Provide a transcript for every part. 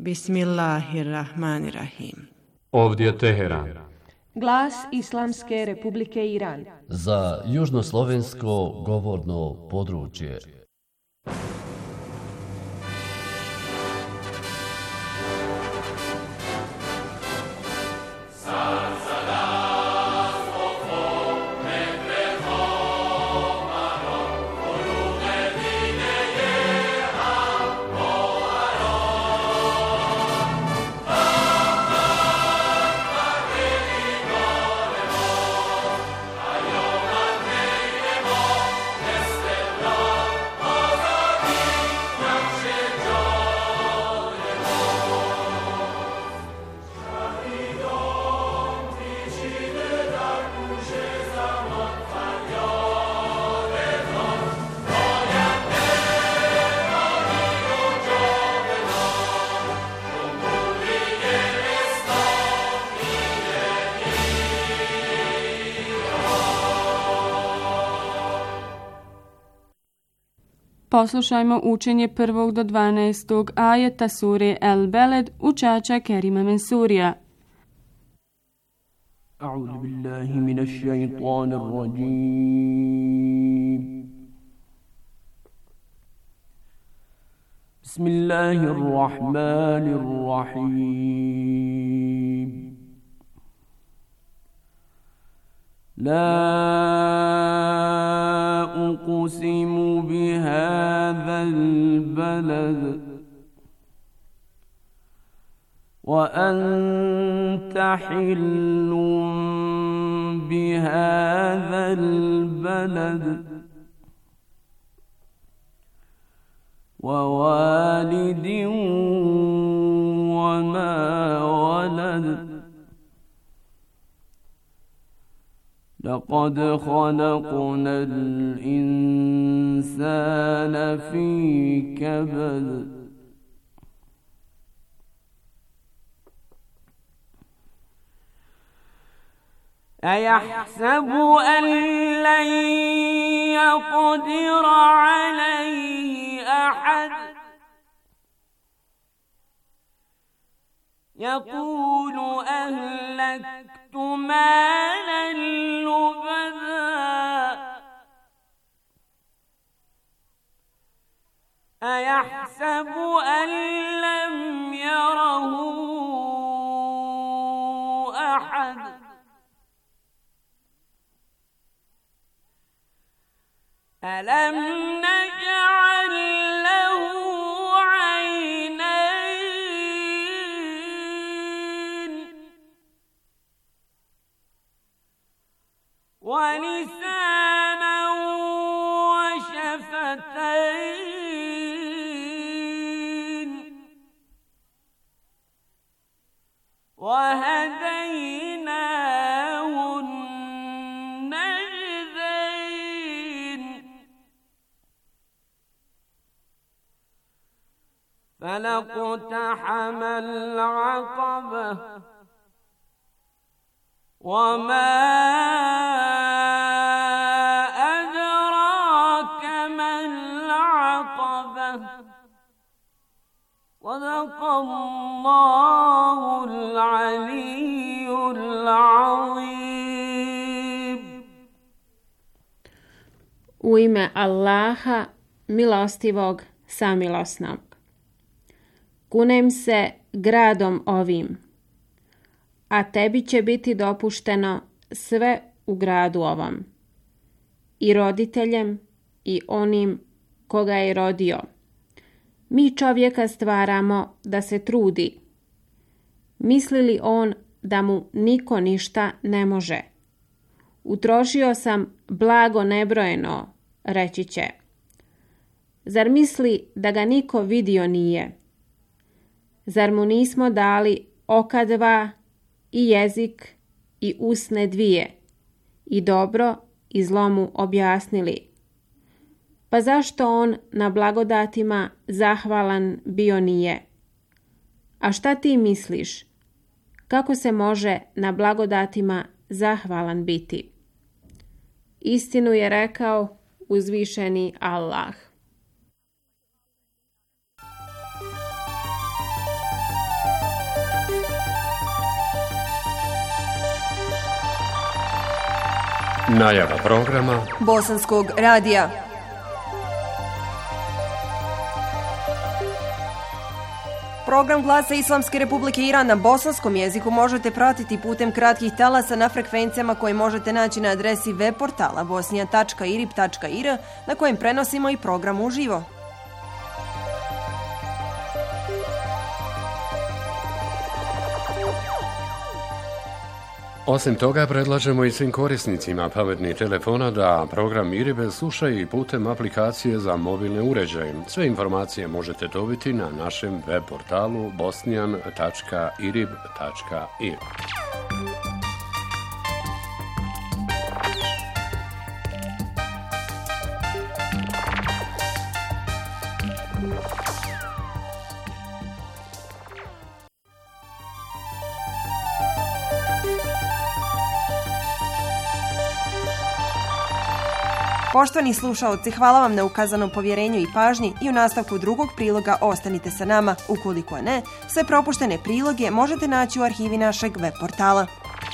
Bismillahirrahmanirrahim. Ovdje je Teheran. Glas Islamske Republike Iran. Za južnoslovensko govorno područje. Poslušajmo učenje 1. do 12. ajeta sure El Beled učača Kerima Mensurija. A'udhu billahi minash shaitanir rajim. Bismillahirrahmanirrahim. La uqsimu bihadhal balad wa anta hillun bihadhal balad wa walidin wa ma walad. لقد خلقنا الإنسان في كبد أيحسب أن لن يقدر عليه أحد يقول أهلكت مالا لبدا أيحسب أن لم يره أحد ألم نجعل له ولسانا وشفتين وهديناه النجدين فلاقتحم العقبة وما أدراك ما العقبة صدق الله العلي العظيم. U ime Allaha, milostivog, samilosnog. Kunem se gradom ovim, a tebi će biti dopušteno sve u gradu ovom, i roditeljem i onim koga je rodio. Mi čovjeka stvaramo da se trudi. Misli li on da mu niko ništa ne može? Utrošio sam blago nebrojeno, reći će. Zar misli da ga niko vidio nije? Zar mu nismo dali oka dva i jezik i usne dvije i dobro i zlo mu objasnili? Pa zašto on na blagodatima zahvalan bio nije? A šta ti misliš? Kako se može na blagodatima zahvalan biti? Istinu je rekao uzvišeni Allah. Najava programa Bosanskog radija. Program Glasa Islamske Republike Iran na bosanskom jeziku možete pratiti putem kratkih talasa na frekvencijama koje možete naći na adresi web portala bosnija.irib.ir na kojem prenosimo i program uživo. Osim toga, predlažemo i svim korisnicima pametnih telefona da program IRIB slušaju i putem aplikacije za mobilne uređaje. Sve informacije možete dobiti na našem web portalu bosnian.irib.ir. Poštovani slušaoci, hvala vam na ukazanom povjerenju i pažnji i u nastavku drugog priloga ostanite sa nama. Ukoliko ne, sve propuštene priloge možete naći u arhivi našeg web portala.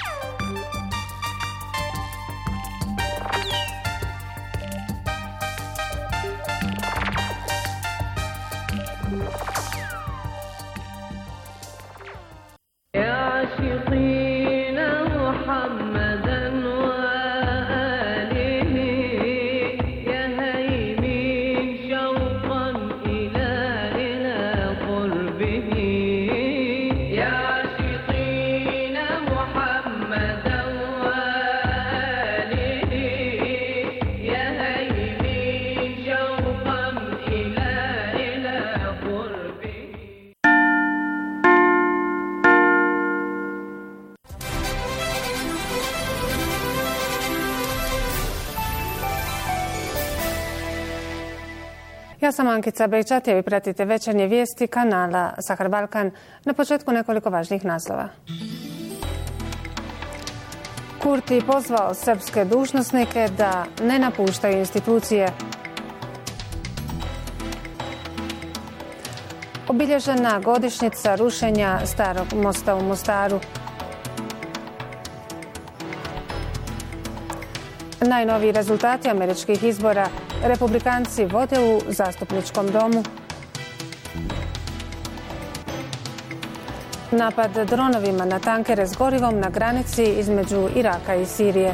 Ja sam Ankica Bejčat i vi pratite večernje vijesti kanala Sahar Balkan. Na početku nekoliko važnih naslova. Kurti pozvao srpske dužnosnike da ne napuštaju institucije. Obilježena godišnjica rušenja starog mosta u Mostaru. Najnoviji rezultati američkih izbora. Republikanci vode u zastupničkom domu. Napad dronovima na tankere s gorivom na granici između Iraka i Sirije.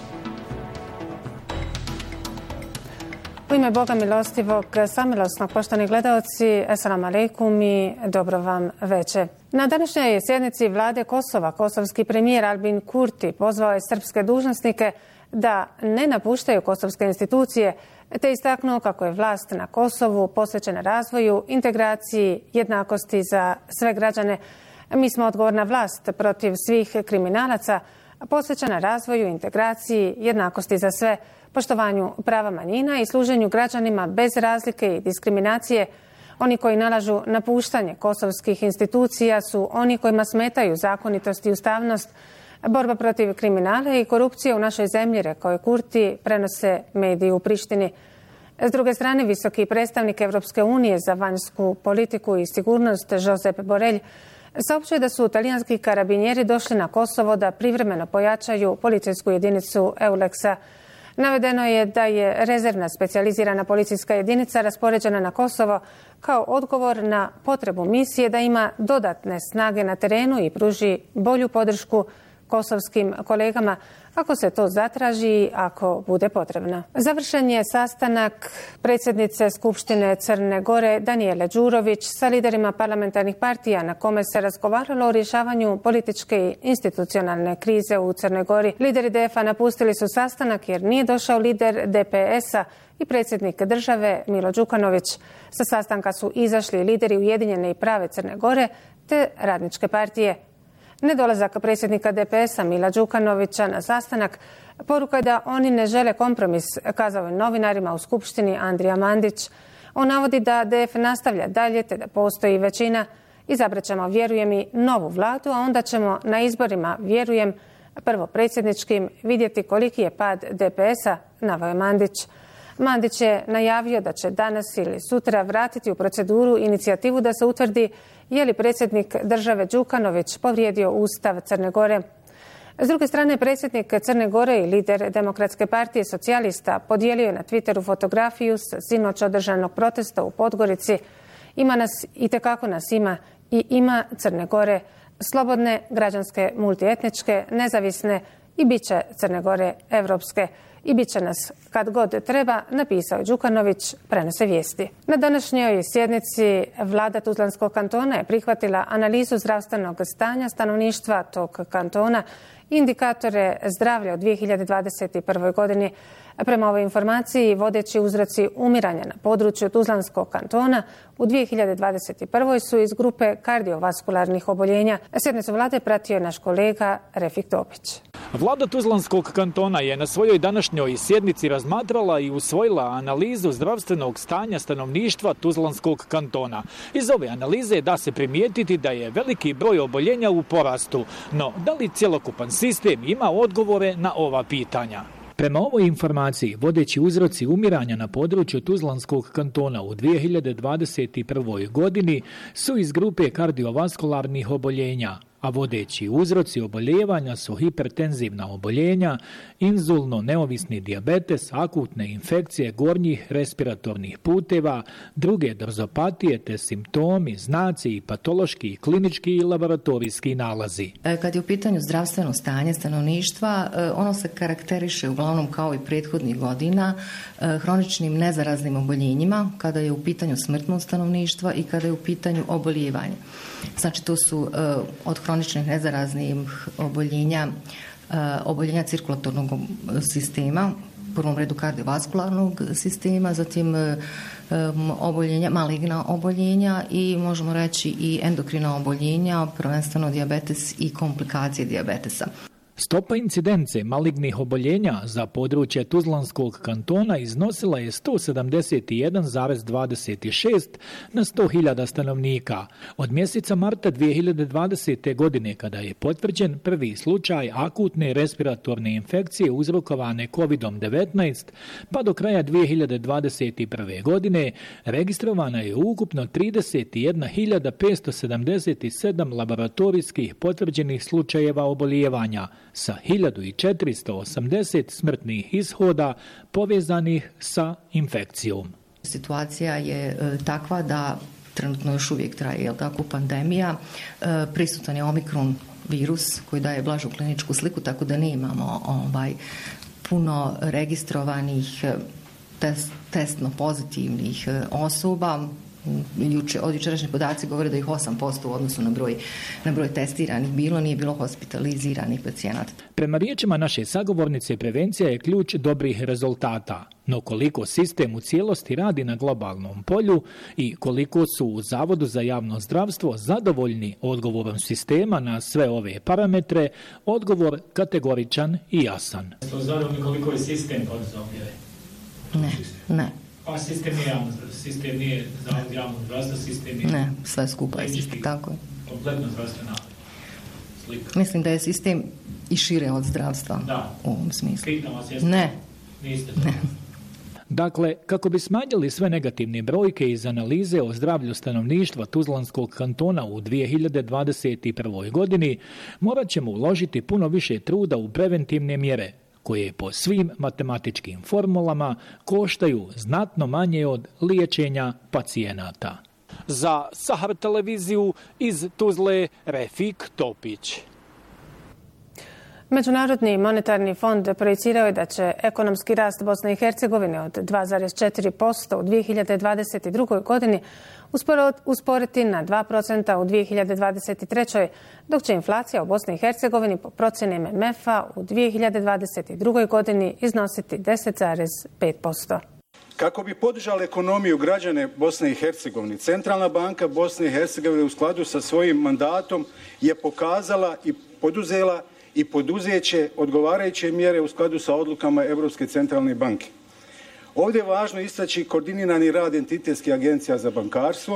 U ime Boga milostivog, samilosnog, poštovani gledaoci, assalamu alaikum i dobro vam veče. Na današnjoj sjednici vlade Kosova, kosovski premijer Albin Kurti pozvao je srpske dužnosnike da ne napuštaju kosovske institucije, te istaknuo kako je vlast na Kosovu posvećena razvoju, integraciji, jednakosti za sve građane. Mi smo odgovorna vlast protiv svih kriminalaca, posvećena razvoju, integraciji, jednakosti za sve, poštovanju prava manjina i služenju građanima bez razlike i diskriminacije. Oni koji nalažu napuštanje kosovskih institucija su oni kojima smetaju zakonitost i ustavnost. Borba protiv kriminala i korupcije u našoj zemlji, rekao je Kurti, prenose mediji u Prištini. S druge strane, visoki predstavnik Europske unije za vanjsku politiku i sigurnost Josep Borrell saopćuje da su talijanski karabinjeri došli na Kosovo da privremeno pojačaju policijsku jedinicu EULEX-a. Navedeno je da je rezervna specijalizirana policijska jedinica raspoređena na Kosovo kao odgovor na potrebu misije da ima dodatne snage na terenu i pruži bolju podršku kosovskim kolegama ako se to zatraži i ako bude potrebno. Završen je sastanak predsjednice Skupštine Crne Gore Danijele Đurović sa liderima parlamentarnih partija na kome se razgovaralo o rješavanju političke i institucionalne krize u Crnoj Gori. Lideri DF-a napustili su sastanak jer nije došao lider DPS-a i predsjednik države Milo Đukanović. Sa sastanka su izašli lideri Ujedinjene i prave Crne Gore te Radničke partije. Nedolazak predsjednika DPS-a Mila Đukanovića na sastanak poruka je da oni ne žele kompromis, kazao je novinarima u Skupštini Andrija Mandić. On navodi da DF nastavlja dalje te da postoji većina. Izabrat ćemo, vjerujem, i novu vladu, a onda ćemo na izborima, vjerujem, prvo predsjedničkim, vidjeti koliki je pad DPS-a, naveo je Mandić. Mandić je najavio da će danas ili sutra vratiti u proceduru inicijativu da se utvrdi je li predsjednik države Đukanović povrijedio Ustav Crne Gore. S druge strane, predsjednik Crne Gore i lider Demokratske partije socijalista podijelio je na Twitteru fotografiju sa sinoć održanog protesta u Podgorici. Itekako nas ima i ima Crne Gore, slobodne, građanske, multietničke, nezavisne i bit će Crne Gore evropske. I bit će nas kad god treba, napisao je Đukanović, prenose vijesti. Na današnjoj sjednici vlada Tuzlanskog kantona je prihvatila analizu zdravstvenog stanja stanovništva tog kantona i indikatore zdravlja u 2021. godini. Prema ovoj informaciji, vodeći uzroci umiranja na području Tuzlanskog kantona u 2021. su iz grupe kardiovaskularnih oboljenja. Sjednicu vlade pratio je naš kolega Refik Topić. Vlada Tuzlanskog kantona je na svojoj današnjoj sjednici razmatrala i usvojila analizu zdravstvenog stanja stanovništva Tuzlanskog kantona. Iz ove analize da se primijetiti da je veliki broj oboljenja u porastu, no da li cjelokupan sistem ima odgovore na ova pitanja? Prema ovoj informaciji, vodeći uzroci umiranja na području Tuzlanskog kantona u 2021. godini su iz grupe kardiovaskularnih oboljenja, a vodeći uzroci oboljevanja su hipertenzivna oboljenja, inzulno neovisni dijabetes, akutne infekcije gornjih respiratornih puteva, druge dorzopatije te simptomi, znaci i patološki i klinički i laboratorijski nalazi. Kad je u pitanju zdravstveno stanje stanovništva, ono se karakteriše uglavnom kao i prethodnih godina hroničnim nezaraznim oboljenjima, kada je u pitanju smrtnost stanovništva i kada je u pitanju oboljevanje. Znači to su od hroničnih nezaraznih oboljenja cirkulatornog sistema, u prvom redu kardiovaskularnog sistema, zatim maligna oboljenja i možemo reći i endokrina oboljenja, prvenstveno dijabetes i komplikacije dijabetesa. Stopa incidence malignih oboljenja za područje Tuzlanskog kantona iznosila je 171,26 na 100.000 stanovnika. Od mjeseca marta 2020. godine, kada je potvrđen prvi slučaj akutne respiratorne infekcije uzrokovane COVID-19, pa do kraja 2021. godine registrovana je ukupno 31.577 laboratorijskih potvrđenih slučajeva obolijevanja, sa 1480 smrtnih ishoda povezanih sa infekcijom. Situacija je takva da trenutno još uvijek traje pandemija. Prisutan je omikron virus koji daje blažu kliničku sliku, tako da nemamo puno registrovanih testno pozitivnih osoba. Od jučerašnji podaci govore da ih 8% u odnosu na broj testiranih nije bilo hospitaliziranih pacijenata. Prema riječima naše sagovornice, prevencija je ključ dobrih rezultata. No koliko sistem u cijelosti radi na globalnom polju i koliko su u Zavodu za javno zdravstvo zadovoljni odgovorom sistema na sve ove parametre, odgovor kategoričan i jasan. Ste zadovoljni koliko je sistem poduzeo mjere? Ne. Pa sistem nije Zavod za javno zdravstvo, sistem je... Ne, sve skupa je sistem, tako je. Kompletno zdravstvena slika. Mislim da je sistem i šire od zdravstva u ovom smislu. Pitam vas, jeste? Ne. Niste? Ne. Dakle, kako bi smanjili sve negativne brojke iz analize o zdravlju stanovništva Tuzlanskog kantona u 2021. godini, morat ćemo uložiti puno više truda u preventivne mjere, koje po svim matematičkim formulama koštaju znatno manje od liječenja pacijenata. Za Sahar televiziju iz Tuzle, Refik Topić. Međunarodni monetarni fond projicirao je da će ekonomski rast Bosne i Hercegovine od 2,4% u 2022. godini usporiti na 2% u 2023. dok će inflacija u Bosni i Hercegovini po procjeni MMF-a u 2022. godini iznositi 10,5%. Kako bi podržala ekonomiju građane Bosne i Hercegovine, Centralna banka Bosne i Hercegovine u skladu sa svojim mandatom je pokazala i poduzela i poduzeće odgovarajuće mjere u skladu sa odlukama Europske centralne banke. Ovdje je važno istaći koordinirani rad entitetskih agencija za bankarstvo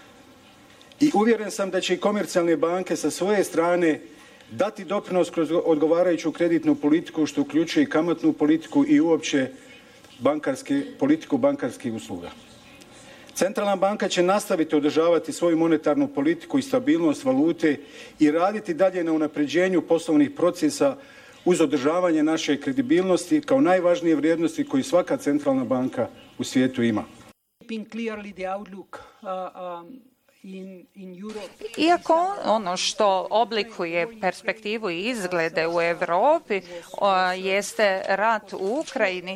i uvjeren sam da će i komercijalne banke sa svoje strane dati doprinos kroz odgovarajuću kreditnu politiku, što uključuje i kamatnu politiku i uopće politiku bankarskih usluga. Centralna banka će nastaviti održavati svoju monetarnu politiku i stabilnost valute i raditi dalje na unapređenju poslovnih procesa uz održavanje naše kredibilnosti kao najvažnije vrijednosti koju svaka centralna banka u svijetu ima. Iako ono što oblikuje perspektivu i izglede u Europi jeste rat u Ukrajini,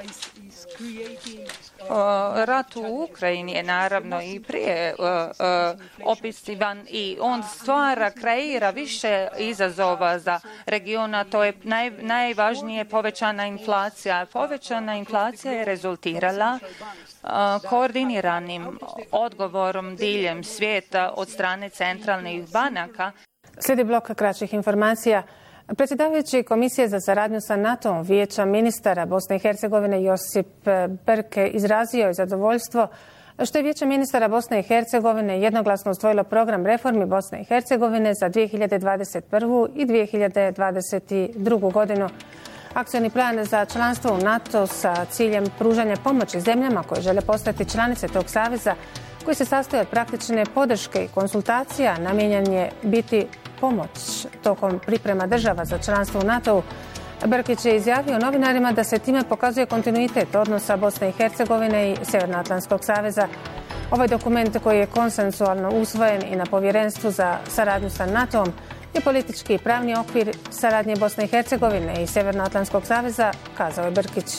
rat u Ukrajini je naravno i prije opisivan i on kreira više izazova za regiona. To je najvažnije povećana inflacija. Povećana inflacija je rezultirala koordiniranim odgovorom diljem svijeta od strane centralnih banaka. Slijedi blok kraćih informacija. Predsjedavajući Komisije za saradnju sa NATO-om Vijeća ministara Bosne i Hercegovine Josip Berke izrazio je zadovoljstvo što je Vijeće ministara Bosne i Hercegovine jednoglasno usvojilo program reformi Bosne i Hercegovine za 2021. i 2022. godinu. Akcioni plan za članstvo u NATO sa ciljem pružanja pomoći zemljama koje žele postati članice tog saveza, koji se sastoji od praktične podrške i konsultacija, namijenjen je biti pomoć tokom priprema država za članstvo u NATO-u. Brkić je izjavio novinarima da se time pokazuje kontinuitet odnosa Bosne i Hercegovine i Sjevernoatlantskog saveza. Ovaj dokument, koji je konsensualno usvojen i na Povjerenstvu za saradnju sa NATO-om, je politički i pravni okvir saradnje Bosne i Hercegovine i Sjevernoatlantskog saveza, kazao je Brkić.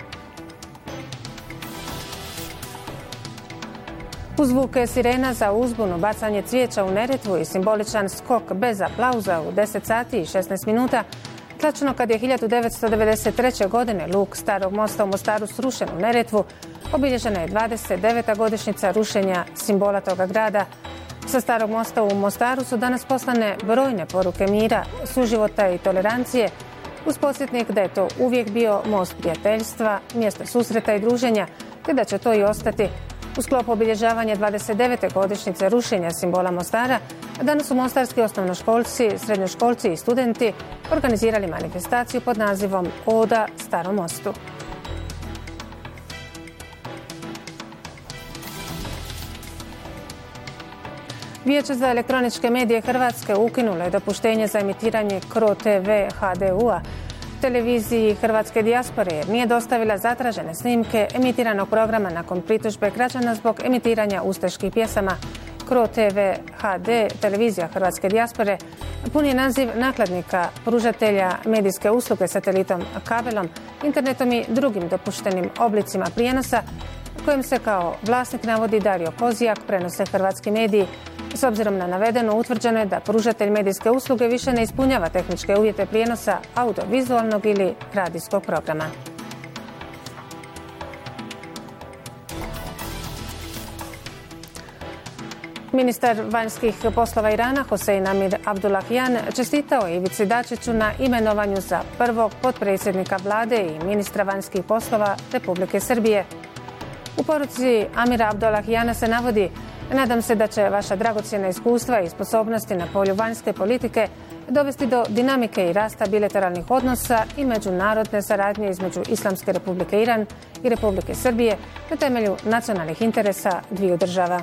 Uz zvuke sirena za uzbunu, bacanje cvijeća u Neretvu i simboličan skok bez aplauza u 10 sati i 16 minuta, tačno kad je 1993. godine luk Starog mosta u Mostaru srušen u Neretvu, obilježena je 29. godišnjica rušenja simbola toga grada. Sa Starog mosta u Mostaru su danas poslane brojne poruke mira, suživota i tolerancije, uz podsjetnik da je to uvijek bio most prijateljstva, mjesto susreta i druženja, te da će to i ostati. U sklopu obilježavanja 29. godišnjice rušenja simbola Mostara, danas su mostarski osnovnoškolci, srednjoškolci i studenti organizirali manifestaciju pod nazivom Oda Starom mostu. Vijeće za elektroničke medije Hrvatske ukinulo je dopuštenje za emitiranje CRO TV HDU-a televiziji hrvatske dijaspore jer nije dostavila zatražene snimke emitiranog programa nakon pritužbe građana zbog emitiranja ustaških pjesama. CRO TV HD, televizija hrvatske dijaspore, pun je naziv nakladnika, pružatelja medijske usluge satelitom, kabelom, internetom i drugim dopuštenim oblicima prijenosa, kojem se kao vlasnik navodi Dario Kozijak, prenose hrvatski mediji. S obzirom na navedeno, utvrđeno je da pružatelj medijske usluge više ne ispunjava tehničke uvjete prijenosa audiovizualnog ili radijskog programa. Ministar vanjskih poslova Irana Hosein Amir Abdullahian čestitao je Ivici Dačiću na imenovanju za prvog potpredsjednika vlade i ministra vanjskih poslova Republike Srbije. U poruci Amira Abdullahijana se navodi: nadam se da će vaša dragocjena iskustva i sposobnosti na polju vanjske politike dovesti do dinamike i rasta bilateralnih odnosa i međunarodne saradnje između Islamske Republike Iran i Republike Srbije na temelju nacionalnih interesa dviju država.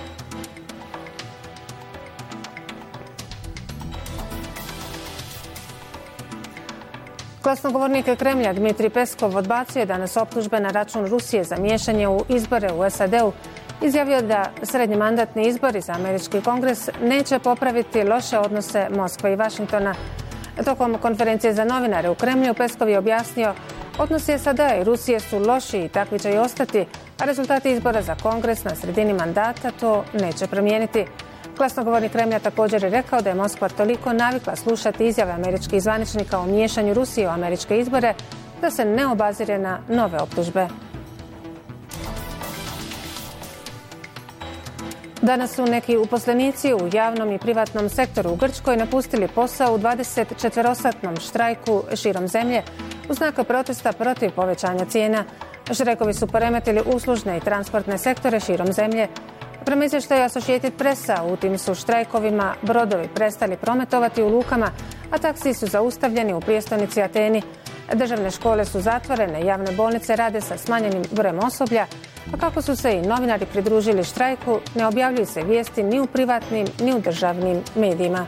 Glasnogovornik Kremlja Dmitrij Peskov odbacio je danas optužbe na račun Rusije za miješanje u izbore u SAD-u. Izjavio da srednji mandatni izbori za američki kongres neće popraviti loše odnose Moskve i Vašingtona. Tokom konferencije za novinare u Kremlju Peskov je objasnio: odnosi SAD-a i Rusije su loši i takvi će i ostati, a rezultati izbora za kongres na sredini mandata to neće promijeniti. Glasnogovornik Kremlja također je rekao da je Moskva toliko navikla slušati izjave američkih zvaničnika o miješanju Rusije u američke izbore da se ne obazire na nove optužbe. Danas su neki uposlenici u javnom i privatnom sektoru u Grčkoj napustili posao u 24-satnom štrajku širom zemlje u znak protesta protiv povećanja cijena. Štrajkovi su poremetili uslužne i transportne sektore širom zemlje. Prema izvještaju Associated Pressa, u tim su štrajkovima brodovi prestali prometovati u lukama, a taksiji su zaustavljeni u prijestolnici Ateni. Državne škole su zatvorene, javne bolnice rade sa smanjenim brojem osoblja, a kako su se i novinari pridružili štrajku, ne objavljuju se vijesti ni u privatnim ni u državnim medijima.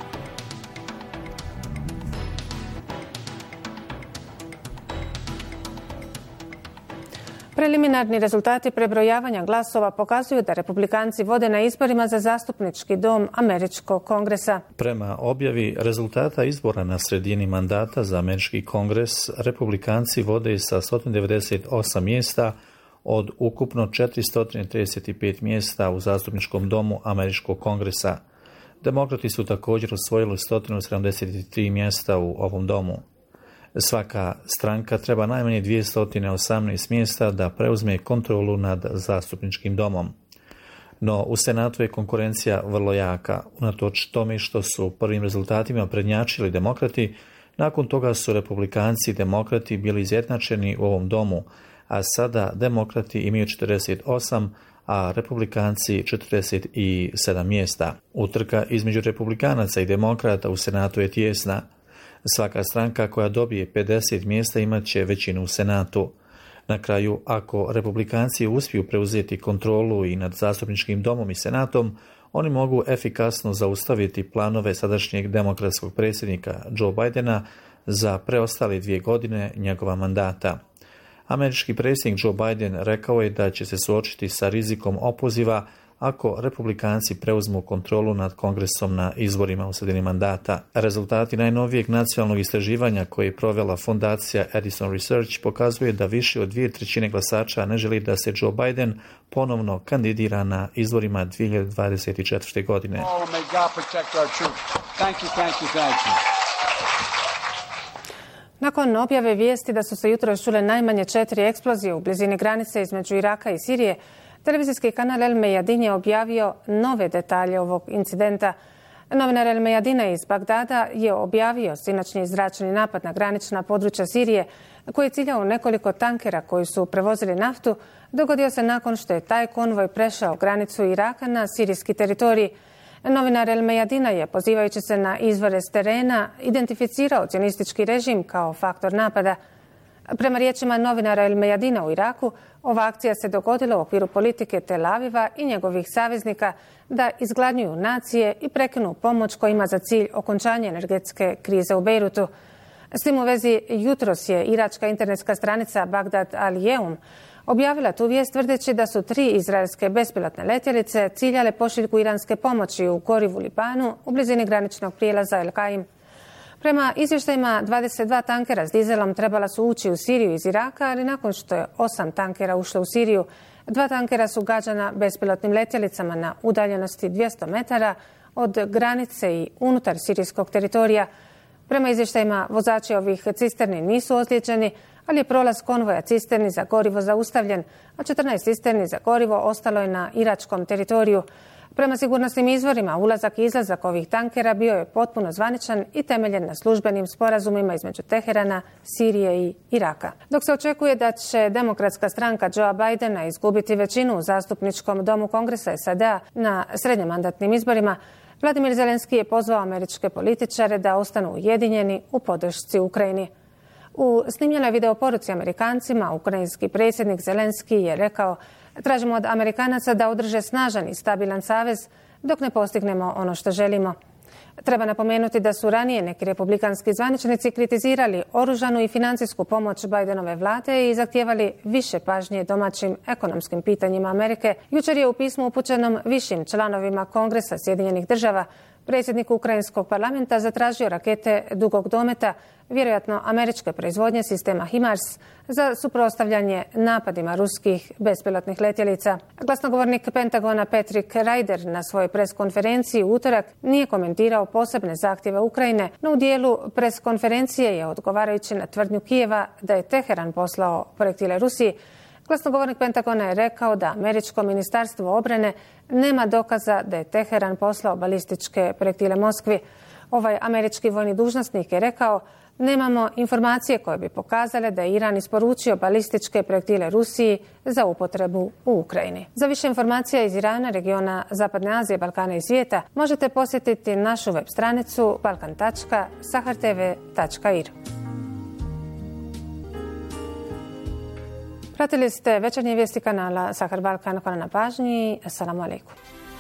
Preliminarni rezultati prebrojavanja glasova pokazuju da republikanci vode na izborima za zastupnički dom Američkog kongresa. Prema objavi rezultata izbora na sredini mandata za Američki kongres, republikanci vode sa 198 mjesta od ukupno 435 mjesta u zastupničkom domu Američkog kongresa. Demokrati su također osvojili 173 mjesta u ovom domu. Svaka stranka treba najmanje 218 mjesta da preuzme kontrolu nad zastupničkim domom. No u Senatu je konkurencija vrlo jaka. Unatoč tome što su prvim rezultatima prednjačili demokrati, nakon toga su republikanci i demokrati bili izjednačeni u ovom domu, a sada demokrati imaju 48, a republikanci 47 mjesta. Utrka između republikanaca i demokrata u Senatu je tijesna. Svaka stranka koja dobije 50 mjesta imat će većinu u Senatu. Na kraju, ako republikanci uspiju preuzeti kontrolu i nad zastupničkim domom i Senatom, oni mogu efikasno zaustaviti planove sadašnjeg demokratskog predsjednika Joe Bidena za preostale 2 godine njegova mandata. Američki predsjednik Joe Biden rekao je da će se suočiti sa rizikom opoziva ako republikanci preuzmu kontrolu nad kongresom na izborima u sredini mandata. Rezultati najnovijeg nacionalnog istraživanja koje je provela fondacija Edison Research pokazuje da više od 2/3 glasača ne želi da se Joe Biden ponovno kandidira na izborima 2024. godine. Nakon objave vijesti da su se jutros čule najmanje 4 eksplozije u blizini granice između Iraka i Sirije, televizijski kanal El Mejadin je objavio nove detalje ovog incidenta. Novinar El Mejadina iz Bagdada je objavio sinoćni zračni napad na granična područja Sirije koji je ciljao nekoliko tankera koji su prevozili naftu. Dogodio se nakon što je taj konvoj prešao granicu Iraka na sirijski teritorij. Novinar El Mejadina je, pozivajući se na izvore s terena, identificirao cionistički režim kao faktor napada. Prema riječima novinara El Mejadina u Iraku, ova akcija se dogodila u okviru politike Tel Aviva i njegovih saveznika da izgladnjuju nacije i prekinu pomoć koja ima za cilj okončanje energetske krize u Bejrutu. S tim u vezi jutros je iračka internetska stranica Bagdad Al-Yeum objavila tu vijest tvrdeći da su 3 izraelske bespilotne letjelice ciljale pošiljku iranske pomoći u gorivu Libanu u blizini graničnog prijelaza El Qaim. Prema izvještajima 22 tankera s dizelom trebala su ući u Siriju iz Iraka, ali nakon što je 8 tankera ušlo u Siriju, 2 tankera su gađana bespilotnim letjelicama na udaljenosti 200 metara od granice i unutar sirijskog teritorija. Prema izvještajima vozači ovih cisterni nisu ozlijeđeni, ali je prolaz konvoja cisterni za gorivo zaustavljen, a 14 cisterni za gorivo ostalo je na iračkom teritoriju. Prema sigurnosnim izvorima, ulazak i izlazak ovih tankera bio je potpuno zvaničan i temeljen na službenim sporazumima između Teherana, Sirije i Iraka. Dok se očekuje da će demokratska stranka Joea Bidena izgubiti većinu u zastupničkom domu Kongresa SAD-a na srednjomandatnim izborima, Vladimir Zelenski je pozvao američke političare da ostanu ujedinjeni u podršci Ukrajini. U snimljenoj videoporuci Amerikancima, ukrajinski predsjednik Zelenski je rekao: tražimo od Amerikanaca da održe snažan i stabilan savez dok ne postignemo ono što želimo. Treba napomenuti da su ranije neki republikanski zvaničnici kritizirali oružanu i financijsku pomoć Bidenove vlade i zahtijevali više pažnje domaćim ekonomskim pitanjima Amerike. Jučer je u pismu upućenom višim članovima Kongresa Sjedinjenih država predsjednik ukrajinskog parlamenta zatražio rakete dugog dometa, vjerojatno američke proizvodnje sistema HIMARS, za suprotstavljanje napadima ruskih bespilotnih letjelica. Glasnogovornik Pentagona Patrick Ryder na svojoj preskonferenciji u utorak nije komentirao posebne zahtjeve Ukrajine, no u dijelu preskonferencije je, odgovarajući na tvrdnju Kijeva da je Teheran poslao projektile Rusiji, glasnogovornik Pentagona je rekao da američko ministarstvo obrane nema dokaza da je Teheran poslao balističke projektile Moskvi. Ovaj američki vojni dužnosnik je rekao: nemamo informacije koje bi pokazale da je Iran isporučio balističke projektile Rusiji za upotrebu u Ukrajini. Za više informacija iz Irana, regiona Zapadne Azije, Balkana i svijeta možete posjetiti našu web stranicu balkan.sahartv.ir. Pratili ste večernje vijesti kanala Sahar Balkan. Hvala na pažnji. Assalamu alaikum.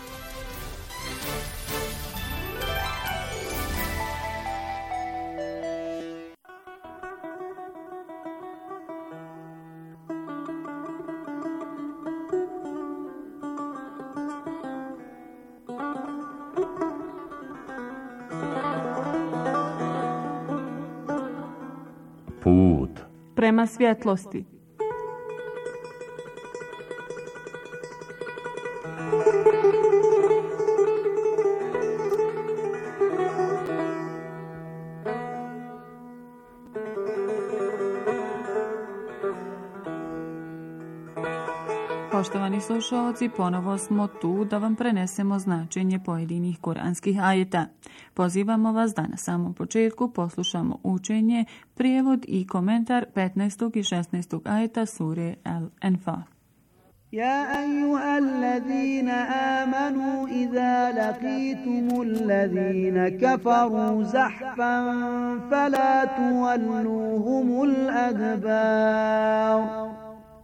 Put prema svjetlosti. Poštovani slušalci, ponovo smo tu da vam prenesemo značenje pojedinih kuranskih ajeta. Pozivamo vas da na samom početku poslušamo učenje, prijevod i komentar 15. i 16. ajeta sure Al-Anfal. يا أيها الذين آمنوا إذا لقيتم الذين كفروا زحفا فلا تولوهم الأدبار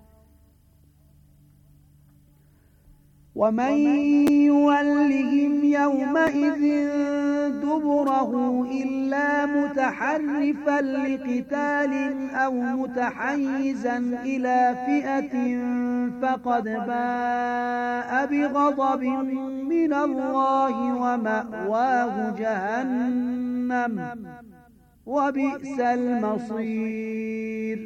ومن يولهم يومئذ دبره إلا متحرفا لقتال أو متحيزا إلى فئة فقد باء بغضب من الله ومأواه جهنم وبئس المصير.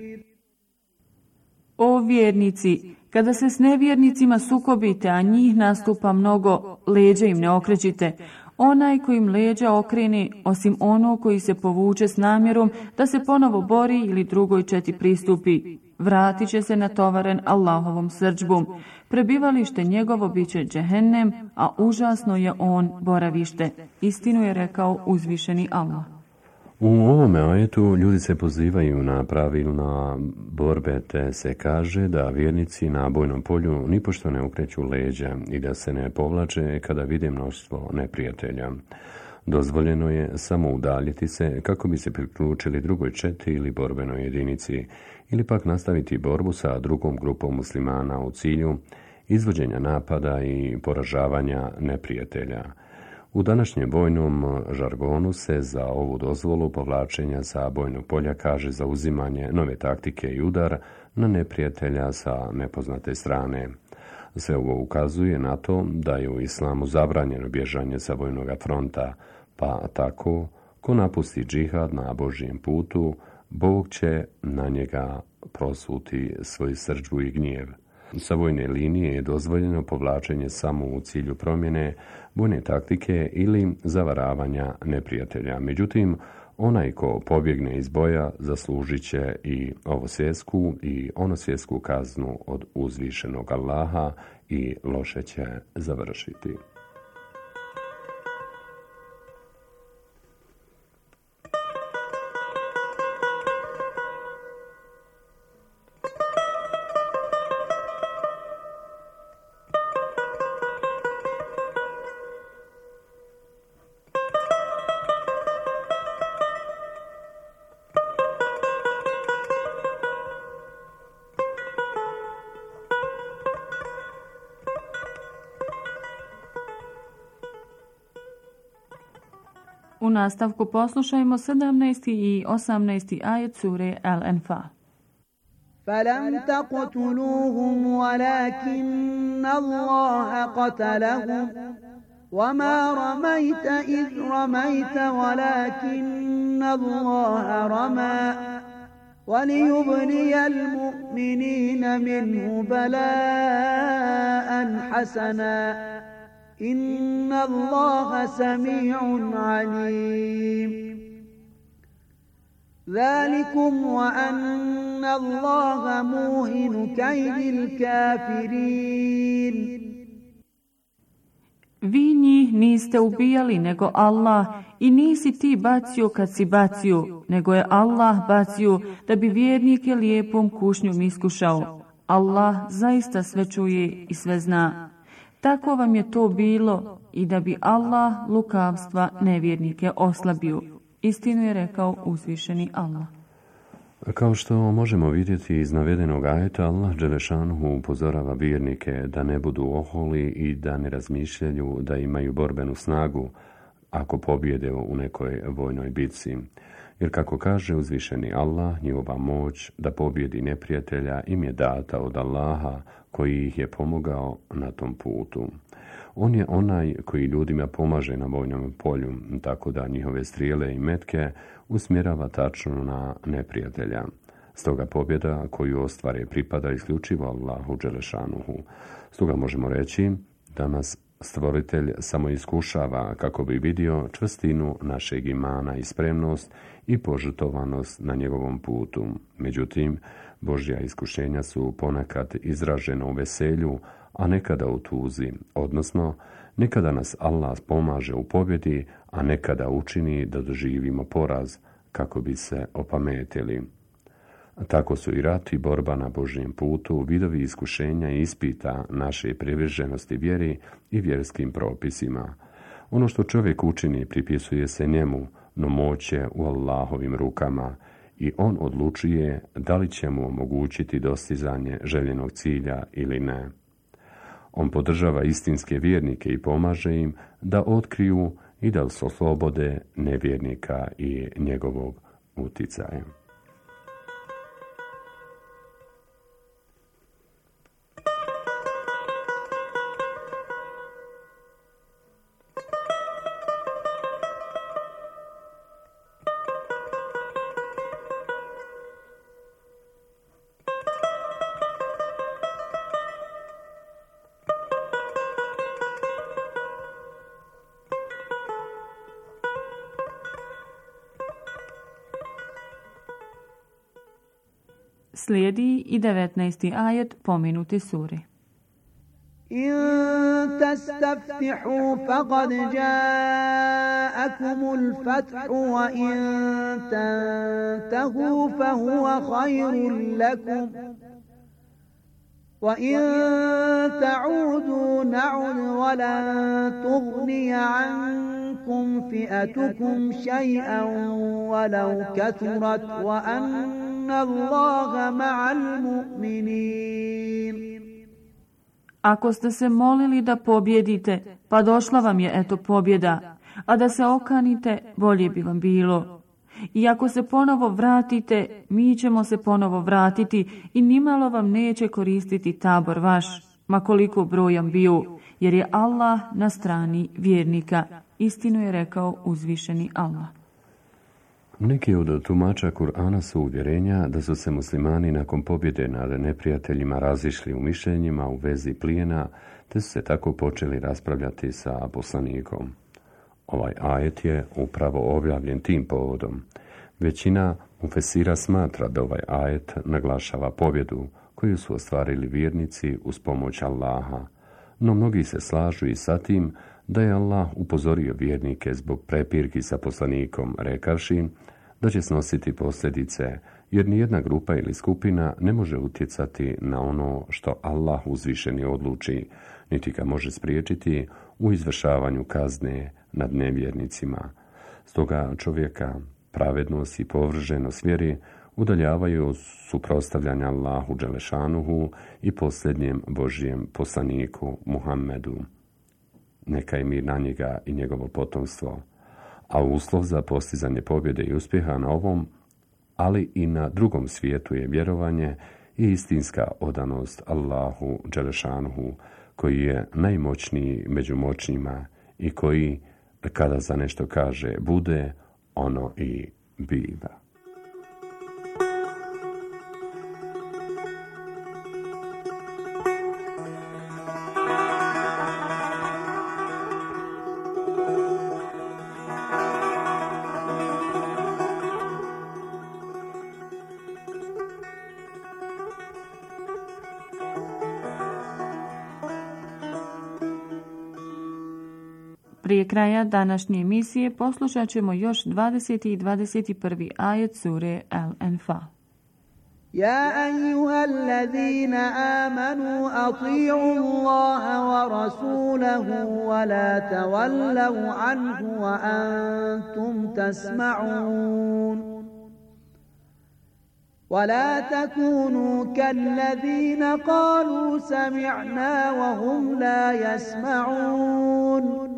O vjernici, kada se s nevjernicima sukobite, a njih nastupa mnogo, leđa im ne okrećite. Onaj koji im leđa okrene, osim onog koji se povuče s namjerom da se ponovo bori ili drugoj četi pristupi, vratit će se natovaren Allahovom srdžbom. Prebivalište njegovo bit će džehennem, a užasno je on boravište. Istinu je rekao uzvišeni Allah. U ovome ajetu ljudi se pozivaju na pravilna borbe, te se kaže da vjernici na bojnom polju nipošto ne okreću leđa i da se ne povlače kada vide mnoštvo neprijatelja. Dozvoljeno je samo udaljiti se kako bi se priključili drugoj četi ili borbenoj jedinici, ili pak nastaviti borbu sa drugom grupom muslimana u cilju izvođenja napada i poražavanja neprijatelja. U današnjem vojnom žargonu se za ovu dozvolu povlačenja sa bojnog polja kaže zauzimanje nove taktike i udar na neprijatelja sa nepoznate strane. Sve ovo ukazuje na to da je u islamu zabranjeno bježanje sa vojnog fronta, pa tako, ko napusti džihad na Božjem putu, Bog će na njega prosuti svoju srdžbu i gnjev. Sa vojne linije je dozvoljeno povlačenje samo u cilju promjene vojne taktike ili zavaravanja neprijatelja. Međutim, onaj ko pobjegne iz boja zaslužit će i ovosvjetsku i onosvjetsku kaznu od uzvišenog Allaha i loše će završiti. U nastavku poslušajmo 17. i 18. ajet sure Al-Anfal. فَلَمْ تَقْتُلُوهُمْ وَلَكِنَّ اللَّهَ قَتَلَهُمْ وَمَا رَمَيْتَ إِذْ رَمَيْتَ وَلَكِنَّ اللَّهَ رَمَى وَلِيُبْلِيَ الْمُؤْمِنِينَ مِنْهُ بَلَاءً حَسَنًا إِنَّ اللَّهَ سَمِيعٌ عَلِيمٌ. ذَلِكُمْ وَأَنَّ اللَّهَ مُوهِنُ كَيْدِ الْكَافِرِينَ. Vi njih niste ubijali, nego Allah, i nisi ti bacio kad si bacio, nego je Allah bacio da bi vjernike lijepom kušnjom iskušao. Allah zaista sve čuje i sve zna. Tako vam je to bilo i da bi Allah lukavstva nevjernike oslabio. Istinu je rekao uzvišeni Allah. Kao što možemo vidjeti iz navedenog ajeta, Allah dželešanuhu upozorava vjernike da ne budu oholi i da ne razmišljaju da imaju borbenu snagu ako pobjede u nekoj vojnoj bitci. Jer kako kaže uzvišeni Allah, njihova moć da pobjedi neprijatelja im je data od Allaha koji ih je pomogao na tom putu. On je onaj koji ljudima pomaže na vojnom polju, tako da njihove strijele i metke usmjerava tačno na neprijatelja. Stoga pobjeda koju ostvare pripada isključivo Allahu dželešanuhu. Stoga možemo reći da nas Stvoritelj samo iskušava kako bi vidio čvrstinu našeg imana i spremnost i požrtvovanost na njegovom putu. Međutim, Božja iskušenja su ponekad izražena u veselju, a nekada u tuzi, odnosno nekada nas Allah pomaže u pobjedi, a nekada učini da doživimo poraz kako bi se opametili. Tako su i rat i borba na Božjem putu vidovi iskušenja i ispita naše privrženosti vjeri i vjerskim propisima. Ono što čovjek učini pripisuje se njemu, no moć je u Allahovim rukama i on odlučuje da li će mu omogućiti dostizanje željenog cilja ili ne. On podržava istinske vjernike i pomaže im da otkriju i da oslobode nevjernika i njegovog uticaja. Slijedi i 19. ajet pomenuti sure. إن تستفتحوا فقد جاءكم الفتح وإن تنتهوا فهو خير لكم وإن تعودوا نعد ولن تغني عنكم فئتكم شيئا ولو كثرت وأن الله مع المؤمنين. Ako ste se molili da pobjedite, pa došla vam je eto pobjeda, a da se okanite, bolje bi vam bilo. I ako se ponovo vratite, mi ćemo se ponovo vratiti i nimalo vam neće koristiti tabor vaš, ma koliko brojan bio, jer je Allah na strani vjernika. Istinu je rekao uzvišeni Allah. Neki od tumača Kur'ana su uvjerenja da su se muslimani nakon pobjede nad neprijateljima razišli u mišljenjima u vezi plijena, te su se tako počeli raspravljati sa poslanikom. Ovaj ajet je upravo objavljen tim povodom. Većina mufesira smatra da ovaj ajet naglašava pobjedu koju su ostvarili vjernici uz pomoć Allaha, no mnogi se slažu i sa tim da je Allah upozorio vjernike zbog prepirki sa poslanikom, rekavši da će snositi posljedice, jer nijedna grupa ili skupina ne može utjecati na ono što Allah uzvišeni odluči, niti ga može spriječiti u izvršavanju kazne nad nevjernicima. Stoga čovjeka pravednost i povrženost vjeri udaljavaju od suprotstavljanja Allahu dželešanuhu i posljednjem Božijem poslaniku Muhammedu. Neka je mir na njega i njegovo potomstvo. A uslov za postizanje pobjede i uspjeha na ovom, ali i na drugom svijetu je vjerovanje i istinska odanost Allahu dželešanuhu, koji je najmoćniji među moćnima i koji, kada za nešto kaže bude, ono i biva. Prije kraja današnje emisije poslušat ćemo još 20. i 21. ajet sure Al-Anfal. يا أيها الذين آمنوا أطيعوا الله ورسوله ولا تولوا عنه وأنتم تسمعون ولا تكونوا كالذين قالوا سمعنا وهم لا يسمعون.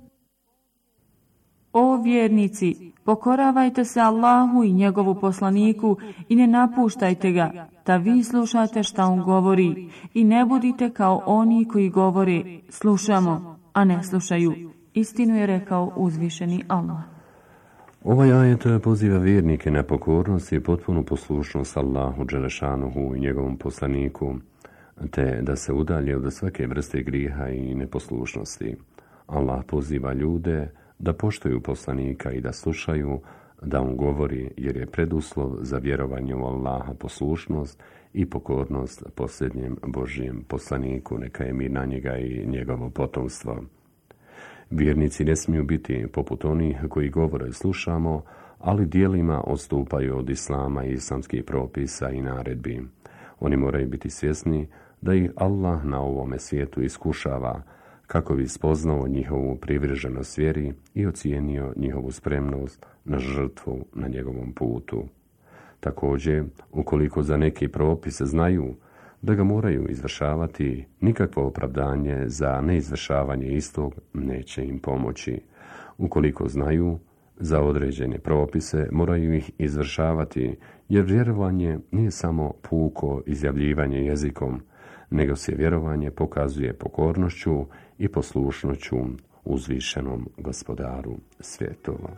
O vjernici, pokoravajte se Allahu i njegovu poslaniku i ne napuštajte ga, da vi slušate šta on govori i ne budite kao oni koji govore slušamo, a ne slušaju. Istinu je rekao uzvišeni Allah. Ovaj ajet poziva vjernike na pokornost i potpunu poslušnost Allahu dželešanuhu i njegovom poslaniku, te da se udalje od svake vrste grijeha i neposlušnosti. Allah poziva ljude da poštuju poslanika i da slušaju da on govori, jer je preduslov za vjerovanje u Allaha poslušnost i pokornost posljednjem Božijem poslaniku, neka je mir na njega i njegovo potomstvo. Vjernici ne smiju biti poput onih koji govore slušamo, ali dijelima odstupaju od islama i islamskih propisa i naredbi. Oni moraju biti svjesni da ih Allah na ovome svijetu iskušava, kako bi spoznao njihovu privrženost vjeri i ocijenio njihovu spremnost na žrtvu na njegovom putu. Također, ukoliko za neki propis znaju da ga moraju izvršavati, nikakvo opravdanje za neizvršavanje istog neće im pomoći. Ukoliko znaju za određene propise, moraju ih izvršavati, jer vjerovanje nije samo puko izjavljivanje jezikom, nego se vjerovanje pokazuje pokornošću i poslušnošću uzvišenom gospodaru svjetova.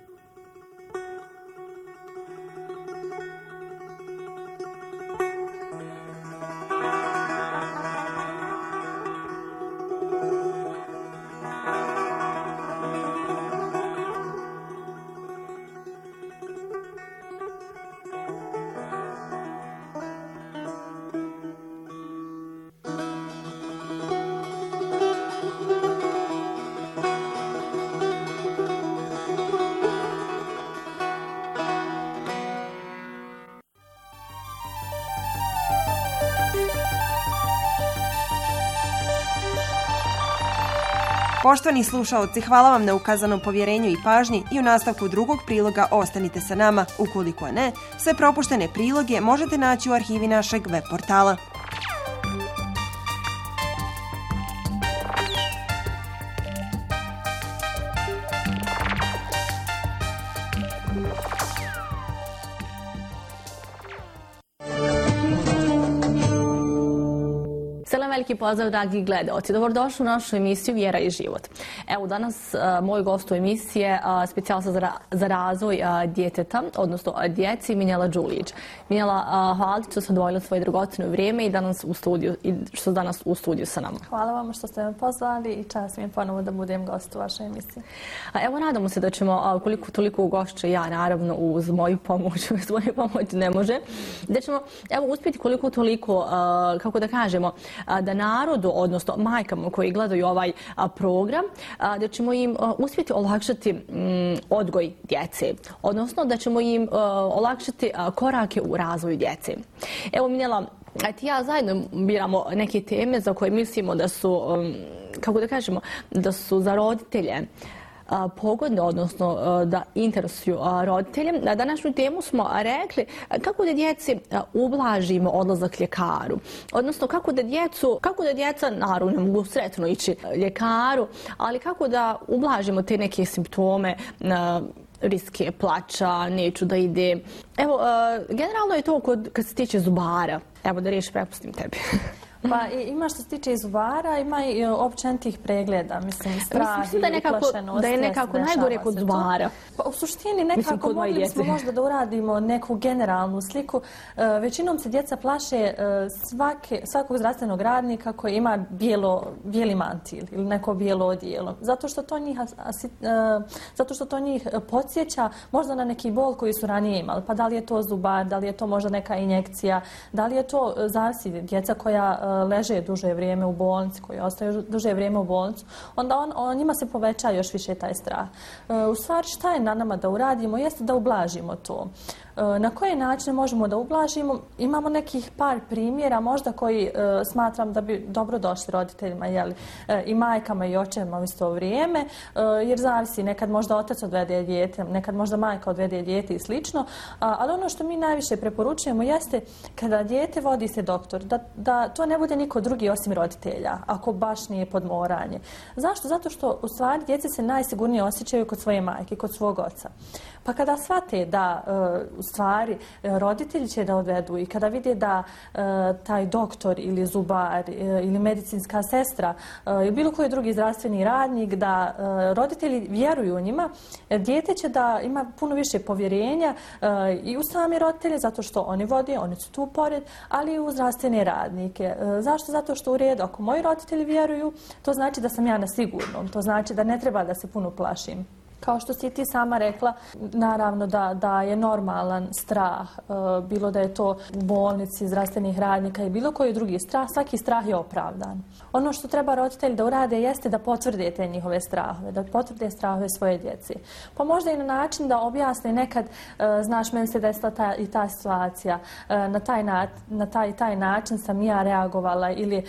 Poštovani slušaoci, hvala vam na ukazanom povjerenju i pažnji i u nastavku drugog priloga ostanite sa nama. Ukoliko ne, sve propuštene priloge možete naći u arhivi našeg web portala. Veliki pozdrav, dragi gledaoci. Dobrodošli u našu emisiju Vjera i život. Evo, danas moj gost u emisiji je specijalista za razvoj djeteta, odnosno djeci, Minjela Đulić. Minjela, hvala ti što ste odvojili svoje dragocjeno vrijeme i što ste danas u studiju sa nama. Hvala vam što ste me pozvali i čast mi je ponovo da budem gost u vašoj emisiji. Evo, nadamo se da ćemo, koliko toliko ugošće ja, naravno, uz moju pomoć, uz moju pomoć ne može, da ćemo, evo, uspjeti koliko toliko, kako da kažemo, da narodu, odnosno majkama koji gledaju ovaj program, da ćemo im uspjeti olakšati odgoj djece, odnosno da ćemo im olakšati korake u razvoju djece. Evo, Minjela, ti ja zajedno biramo neke teme za koje mislimo da su, kako da kažemo, da su za roditelje pogodne, odnosno da interesuju roditelje. Na današnju temu smo rekli kako da djeci ublažimo odlazak ljekaru. Odnosno kako da djeca, naravno, ne mogu sretno ići ljekaru, ali kako da ublažimo te neke simptome, riske plača, neću da ide. Evo, generalno je to kad se tiče zubara. Evo, da riječ prepustim tebi. Pa ima što se tiče zubara, ima i općenitih pregleda, mislim, strah i uplašenost. Da je nekako najgore kod zubara. Pa u suštini nekako mogli bismo možda da uradimo neku generalnu sliku. Većinom se djeca plaše svakog zdravstvenog radnika koji ima bijeli mantil ili neko bijelo odijelo. Zato što to njih podsjeća možda na neki bol koji su ranije imali. Pa da li je to zubar, da li je to možda neka injekcija, da li je to zavisi djeca koja leže duže vrijeme u bolnici, koji ostaju duže vrijeme u bolnicu, onda njima se poveća još više taj strah. U stvari, šta je na nama da uradimo jeste da ublažimo to. Na koje načine možemo da ublažimo? Imamo nekih par primjera možda koji smatram da bi dobro došli roditeljima, i majkama i očevima u isto vrijeme, jer zavisi, nekad možda otac odvede dijete, nekad možda majka odvede dijete i slično, ali ono što mi najviše preporučujemo jeste kada dijete vodi se doktor, da to ne bude niko drugi osim roditelja, ako baš nije podmoranje. Zašto? Zato što u stvari djeca se najsigurnije osjećaju kod svoje majke, kod svog oca. Pa kada shvate da u stvari roditelji će da odvedu i kada vide da taj doktor ili zubar ili medicinska sestra ili bilo koji drugi zdravstveni radnik, da roditelji vjeruju u njima, dijete će da ima puno više povjerenja i u sami roditelje, zato što oni vode, oni su tu pored, ali i u zdravstvene radnike. Zašto? Zato što u redu, ako moji roditelji vjeruju, to znači da sam ja na sigurnom, to znači da ne treba da se puno plašim. Kao što si ti sama rekla, naravno da je normalan strah, bilo da je to u bolnici, zdravstvenih radnika i bilo koji drugi strah, svaki strah je opravdan. Ono što treba roditelji da urade jeste da potvrde te njihove strahove, da potvrde strahove svoje djece. Pa možda i na način da objasne nekad, znaš, meni se desila ta situacija, na taj način sam ja reagovala ili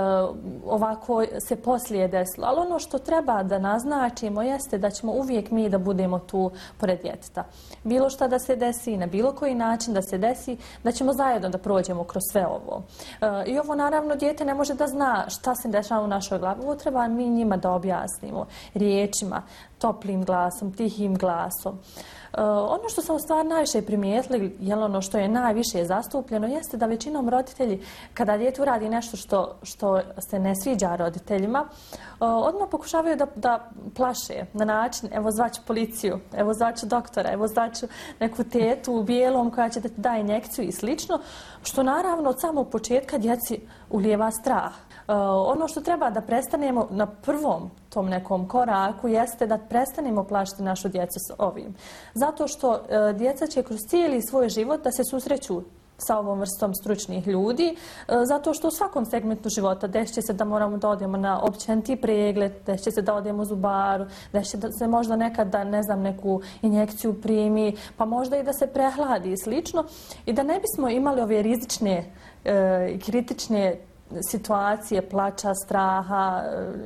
ovako se poslije desilo. Ali ono što treba da naznačimo jeste da ćemo uvijek mi da budemo tu pored djeteta. Bilo šta da se desi, na bilo koji način da se desi, da ćemo zajedno da prođemo kroz sve ovo. I ovo naravno dijete ne može da zna šta se dešava u našoj glavi. Ovo treba mi njima da objasnimo riječima, toplim glasom, tihim glasom. Ono što sam u stvari najviše primijetili, ono što je najviše zastupljeno, jeste da većinom roditelji, kada dijete uradi nešto što se ne sviđa roditeljima, odmah pokušavaju da plaše na način, evo zvaću policiju, evo zvaću doktora, evo zvaću neku tetu u bijelom koja će da ti da injekciju i slično, što naravno od samog početka djeci ulijeva strah. Ono što treba da prestanemo na prvom tom nekom koraku jeste da prestanemo plašiti našu djecu s ovim. Zato što djeca će kroz cijeli svoj život da se susreću sa ovom vrstom stručnih ljudi, zato što u svakom segmentu života desit će se da moramo da odemo na općeniti pregled, desit će se da odemo zubaru, desit će da se možda nekad da, ne znam, neku injekciju primi, pa možda i da se prehladi i slično. I da ne bismo imali ove rizične i kritične situacije, plača, straha,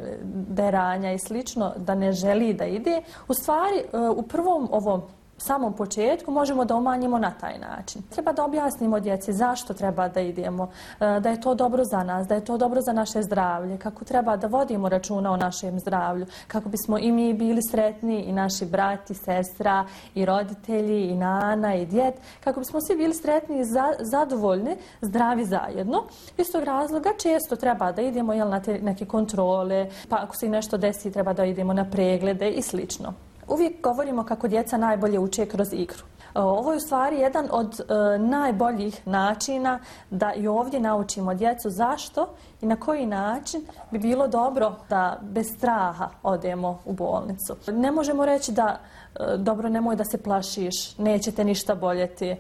deranja i slično, da ne želi da ide, u stvari u prvom ovom samom početku možemo da umanjimo na taj način. Treba da objasnimo djeci zašto treba da idemo, da je to dobro za nas, da je to dobro za naše zdravlje, kako treba da vodimo računa o našem zdravlju, kako bismo i mi bili sretni, i naši brat i sestra, i roditelji, i nana, i djed, kako bismo svi bili sretni i zadovoljni, zdravi zajedno. Iz tog razloga često treba da idemo na te neke kontrole, pa ako se nešto desi treba da idemo na preglede i slično. Uvijek govorimo kako djeca najbolje uče kroz igru. Ovo je u stvari jedan od najboljih načina da i ovdje naučimo djecu zašto i na koji način bi bilo dobro da bez straha odemo u bolnicu. Ne možemo reći da dobro, nemoj da se plašiš, neće te ništa boljeti.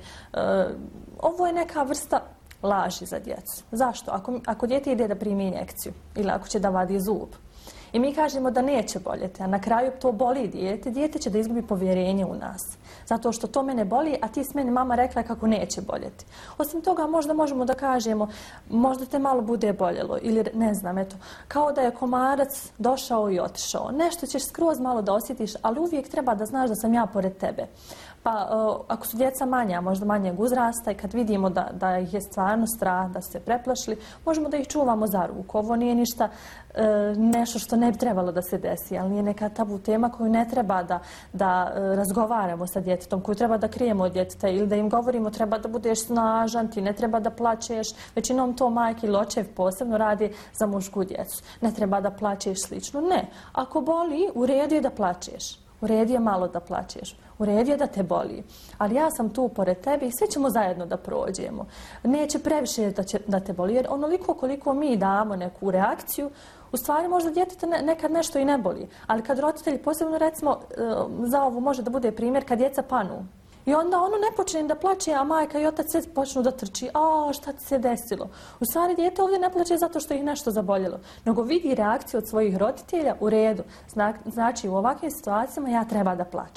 Ovo je neka vrsta laži za djecu. Zašto? Ako dijete ide da primi injekciju ili ako će da vadi zub, i mi kažemo da neće boljeti, a na kraju to boli dijete će da izgubi povjerenje u nas. Zato što to mene boli, a ti s meni mama rekla kako neće boljeti. Osim toga, možda možemo da kažemo, možda te malo bude boljelo, ili ne znam, eto, kao da je komarac došao i otišao. Nešto ćeš skroz malo da osjetiš, ali uvijek treba da znaš da sam ja pored tebe. Pa ako su djeca manja, možda manjeg uzrasta i kad vidimo da ih je stvarno strah, da su se preplašili, možemo da ih čuvamo za ruku. Ovo nije ništa nešto što ne bi trebalo da se desi, ali nije neka tabu tema koju ne treba da razgovaramo sa djetetom, koju treba da krijemo od djeteta ili da im govorimo treba da budeš snažan, ti ne treba da plačeš. Većinom to majke ili očev posebno radi za mušku djecu. Ne treba da plačeš slično. Ne. Ako boli, u redu je da plačeš. U redu je malo da plačeš. U redu je da te boli. Ali ja sam tu pored tebe i sve ćemo zajedno da prođemo. Neće previše da te boli, jer onoliko koliko mi damo neku reakciju, u stvari možda djeteta nekad nešto i ne boli. Ali kad roditelji, posebno recimo, za ovo može da bude primjer kad djeca panu. I onda ono ne počne da plače, a majka i otac sve počnu da trči. A šta ti se desilo? U stvari dijete ovdje ne plače zato što ih nešto zaboljelo, nego vidi reakciju od svojih roditelja u redu. Znači u ovakvim situacijama ja treba da plačem.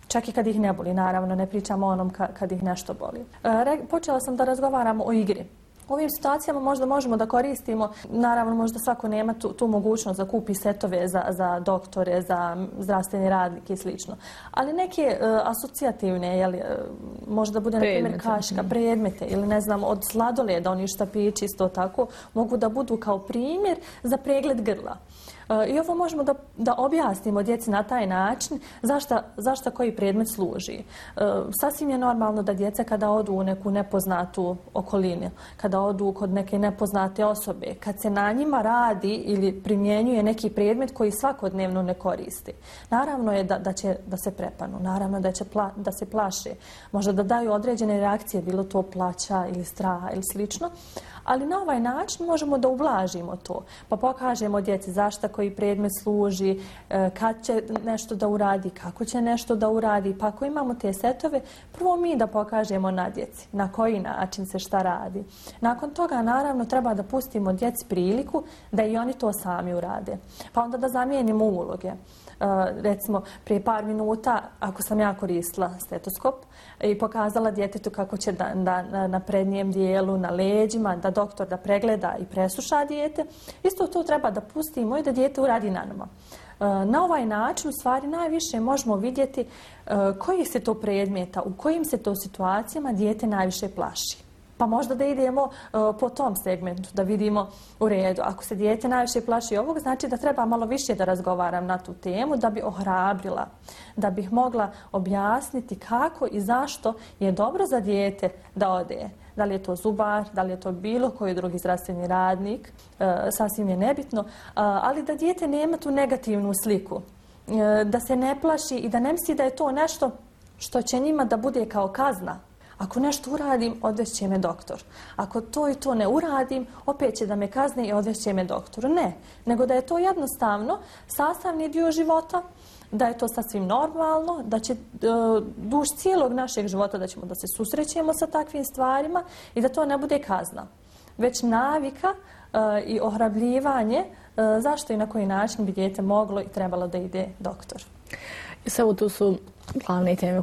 Čak i kad ih ne boli, naravno, ne pričamo o onom kad ih nešto boli. Počela sam da razgovaram o igri. U ovim situacijama možda možemo da koristimo, naravno možda svako nema tu mogućnost da kupi setove za doktore, za zdravstveni radnike i slično. Ali neke asocijativne, možda bude na primjer kaška, predmete ili ne znam od sladoleda, oni štapići isto tako, mogu da budu kao primjer za pregled grla. I ovo možemo da objasnimo djeci na taj način zašto koji predmet služi. Sasvim je normalno da djeca kada odu u neku nepoznatu okolinu, kada odu kod neke nepoznate osobe, kad se na njima radi ili primjenjuje neki predmet koji svakodnevno ne koristi. Naravno je da će da se prepanu, naravno da će da se plaše, možda da daju određene reakcije, bilo to plaća ili straha ili slično. Ali na ovaj način možemo da ublažimo to, pa pokažemo djeci zašto koji predmet služi, kad će nešto da uradi, kako će nešto da uradi. Pa ako imamo te setove, prvo mi da pokažemo na djeci na koji način se šta radi. Nakon toga, naravno, treba da pustimo djeci priliku da i oni to sami urade. Pa onda da zamijenimo uloge. Recimo, prije par minuta, ako sam ja koristila stetoskop i pokazala djetetu kako će na prednjem dijelu, na leđima, da doktor da pregleda i presluša dijete, isto to treba da pustimo i da dijete uradi na nama. Na ovaj način, u stvari, najviše možemo vidjeti koji se to predmeta, u kojim se to situacijama dijete najviše plaši. Pa možda da idemo po tom segmentu, da vidimo u redu. Ako se dijete najviše plaši ovog, znači da treba malo više da razgovaram na tu temu, da bi ohrabrila, da bih mogla objasniti kako i zašto je dobro za dijete da ode. Da li je to zubar, da li je to bilo koji drugi zdravstveni radnik, sasvim je nebitno, ali da dijete nema tu negativnu sliku, da se ne plaši i da ne misli da je to nešto što će njima da bude kao kazna. Ako nešto uradim, odvešće me doktor. Ako to i to ne uradim, opet će da me kazne i odvešće me doktor. Ne, nego da je to jednostavno sastavni dio života, da je to sasvim normalno, da će duž cijelog našeg života da ćemo da se susrećemo sa takvim stvarima i da to ne bude kazna. Već navika i ohrabljivanje zašto i na koji način bi dijete moglo i trebalo da ide doktor. Sve tu su glavne teme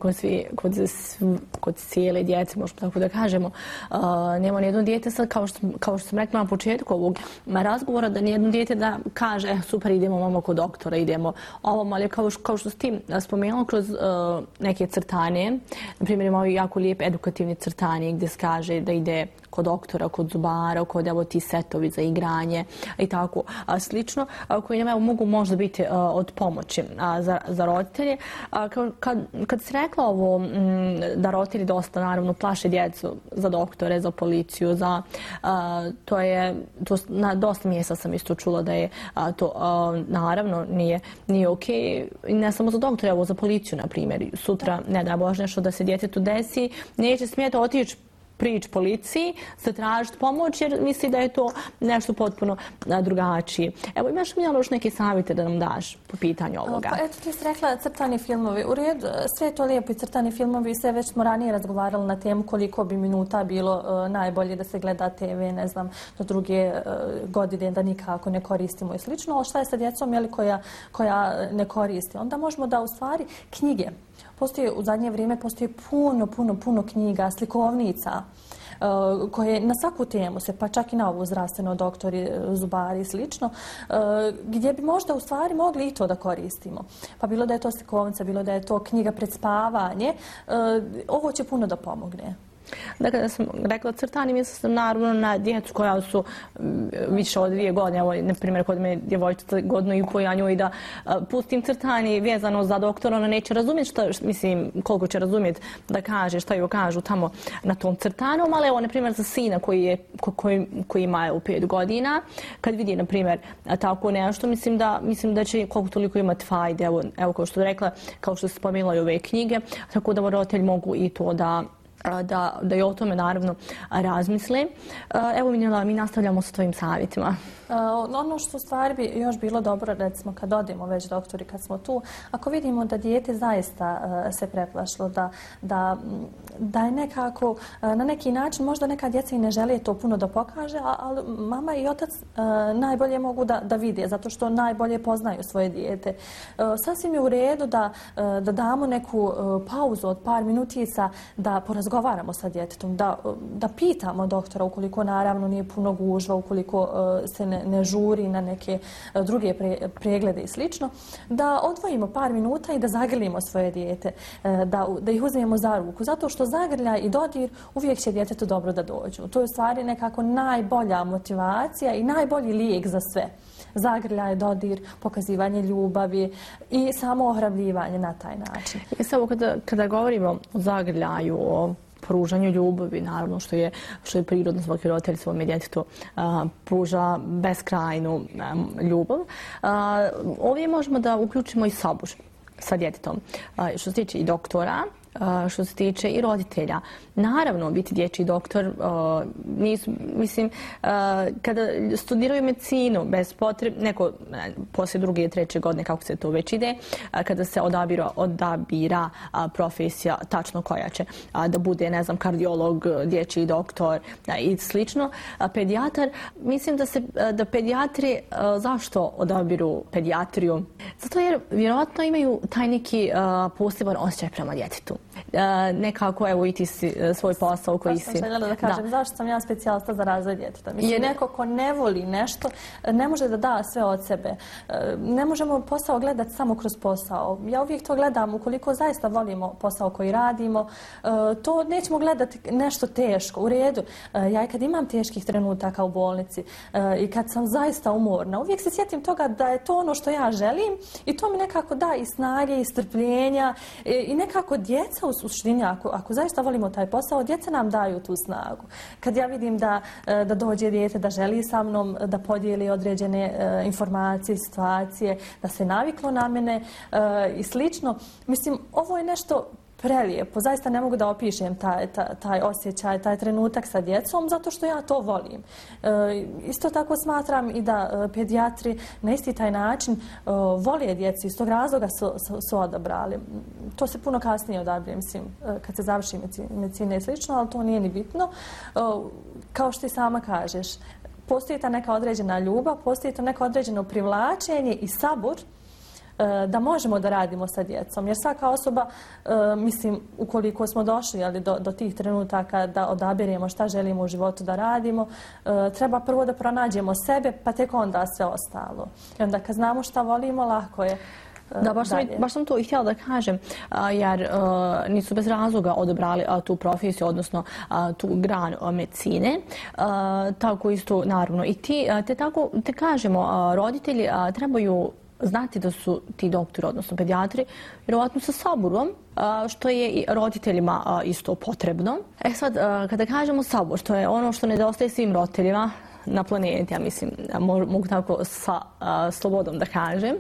kod cijele djece, možemo tako da kažemo. Nema nijedno dijete sad, kao što sam rekla na početku ovog razgovora, da nijedno dijete da kaže super, idemo mamo kod doktora, idemo ovom, ali kao što si ti spomenula kroz neke crtane, na primjer imamo jako lijep edukativni crtanje gdje se kaže da ide kod doktora, kod zubara, kod evo ti setovi za igranje i tako slično, koji nam mogu možda biti od pomoći za roditelje. Kad si rekla ovo da roditelji dosta naravno plaše djecu za doktore, za policiju, na dosta mjesta sam isto čula da je to naravno nije okej. Ne samo za doktore, evo za policiju na primjer. Sutra, ne daj Bože, nešto da se djetetu desi, neće smjeti otići prići policiji, zatražiti pomoć jer misli da je to nešto potpuno drugačije. Evo, imaš mi još neke savjete da nam daš po pitanju ovoga? Pa eto, ti si rekla crtani filmovi. U redu, sve je to lijepo i crtani filmovi, sve već smo ranije razgovarali na temu koliko bi minuta bilo najbolje da se gleda TV, ne znam, do druge godine da nikako ne koristimo i slično. Ali šta je sa djecom koja ne koristi? Onda možemo da u stvari knjige. U zadnje vrijeme postoji puno knjiga, slikovnica koje na svaku temu se, pa čak i na ovu zdravstveno, doktori, zubari i slično, gdje bi možda u stvari mogli i to da koristimo. Pa bilo da je to slikovnica, bilo da je to knjiga pred spavanje, ovo će puno da pomogne. Dakle, da sam rekla crtani, mislila sam naravno na djecu koja su više od 2 godine. Evo, na primjer, kod me djevojčica 1,5 godina, ja njoj da pustim crtani vezano za doktora, ona neće razumjeti koliko će razumjeti da kaže šta joj kažu tamo na tom crtanom, ali evo, na primjer, za sina koji ima 5 godina, kad vidi, na primjer, tako nešto, mislim da će koliko toliko imati fajde. Evo, kao što je rekla, kao što se spomenula i ove knjige, tako da roditelji mogu i to da da i o tome naravno razmisle. Evo Minela, mi nastavljamo sa tvojim savjetima. Ono što u stvari bi još bilo dobro, recimo kad odemo već doktori, kad smo tu, ako vidimo da dijete zaista se preplašilo, da je nekako, na neki način, možda neka djeca i ne žele to puno da pokaže, ali mama i otac najbolje mogu da vide, zato što najbolje poznaju svoje dijete. Sasvim je u redu da damo neku pauzu od par minutica, da porazgovaramo sa djetetom, da pitamo doktora ukoliko naravno nije puno gužva, ukoliko se ne žuri na neke druge preglede i slično, da odvojimo par minuta i da zagrlimo svoje dijete, da ih uzmemo za ruku, zato što zagrljaj i dodir uvijek će djetetu dobro da dođu. To je u stvari nekako najbolja motivacija i najbolji lijek za sve. Zagrljaj, dodir, pokazivanje ljubavi i samo ohrabljivanje na taj način. Samo kada govorimo o zagrljaju, o pružanju ljubavi, naravno što je prirodno, svaki roditelj svome djetetu pruža beskrajnu ljubav. Ovdje možemo da uključimo i sabur sa djetetom. Što se tiče i doktora, što se tiče i roditelja. Naravno, biti dječji doktor, mislim, kada studiraju medicinu, bez potrebe, neko poslije 2. i 3. godine, kako se to već ide, kada se odabira profesija tačno koja će da bude, ne znam, kardiolog, dječji doktor i slično, pedijatar, mislim da pedijatri, zašto odabiru pedijatriju? Zato jer vjerojatno imaju taj neki poseban osjećaj prema djetetu. Nekako, evo i ti si svoj posao koji si... Baš sam željela da kažem, zašto sam ja specijalista za razvoj djeteta. Mislim, neko ko ne voli nešto, ne može da da sve od sebe. Ne možemo posao gledati samo kroz posao. Ja uvijek to gledam, ukoliko zaista volimo posao koji radimo, to nećemo gledati nešto teško. U redu, ja i kad imam teških trenutaka u bolnici i kad sam zaista umorna, uvijek se sjetim toga da je to ono što ja želim i to mi nekako da i snage i strpljenja i nekako djeca u suštini, ako zaista volimo taj posao, djeca nam daju tu snagu. Kad ja vidim da dođe dijete, da želi sa mnom da podijeli određene informacije, situacije, da se naviklo na mene i slično, mislim, ovo je nešto prelijepo. Zaista ne mogu da opišem taj osjećaj, taj trenutak sa djecom, zato što ja to volim. Isto tako smatram i da pedijatri na isti taj način vole djeci, iz tog razloga su odabrali. To se puno kasnije odabire, mislim, kad se završi medicina i slično, ali to nije ni bitno. Kao što i sama kažeš, postoji ta neka određena ljubav, postoji to neko određeno privlačenje i sabur da možemo da radimo sa djecom. Jer svaka osoba, mislim, ukoliko smo došli do tih trenutaka da odabiremo šta želimo u životu da radimo, treba prvo da pronađemo sebe, pa tek onda sve ostalo. I onda kad znamo šta volimo, lako je. Da, baš sam to i htjela da kažem, jer nisu bez razloga odabrali tu profesiju, odnosno tu granu medicine. Tako isto, naravno, i ti, te kažemo, roditelji trebaju znati da su ti doktori, odnosno pedijatri, vjerovatno sa saburom, što je i roditeljima isto potrebno. Sad, kada kažemo sabor, što je ono što nedostaje svim roditeljima na planeti, ja mislim, mogu tako sa slobodom da kažem,